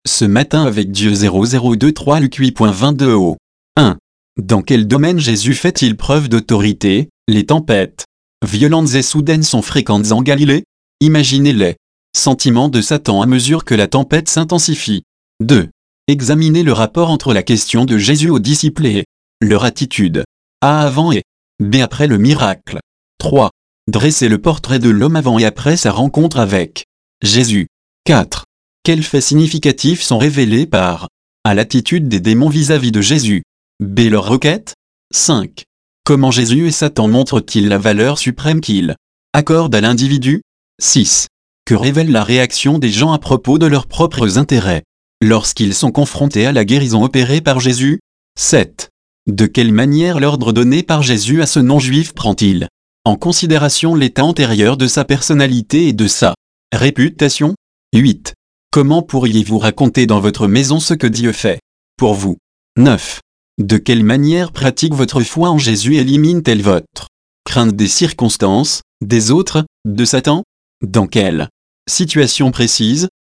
Ce matin avec Dieu 0023 Luc 8.22 au 1. Dans quel domaine Jésus fait-il preuve d'autorité? Les tempêtes violentes et soudaines sont fréquentes en Galilée. Imaginez les sentiments de Satan à mesure que la tempête s'intensifie. 2. Examinez le rapport entre la question de Jésus aux disciples et leur attitude. A avant et B après le miracle. 3. Dressez le portrait de l'homme avant et après sa rencontre avec Jésus. 4. Quels faits significatifs sont révélés par A l'attitude des démons vis-à-vis de Jésus. B leur requête. 5. Comment Jésus et Satan montrent-ils la valeur suprême qu'ils accordent à l'individu? 6. Que révèle la réaction des gens à propos de leurs propres intérêts lorsqu'ils sont confrontés à la guérison opérée par Jésus? 7. De quelle manière l'ordre donné par Jésus à ce non-juif prend-il en considération l'état antérieur de sa personnalité et de sa réputation? 8. Comment pourriez-vous raconter dans votre maison ce que Dieu fait pour vous? 9. De quelle manière pratique votre foi en Jésus élimine-t-elle votre crainte des circonstances, des autres, de Satan? Dans quelle situation précise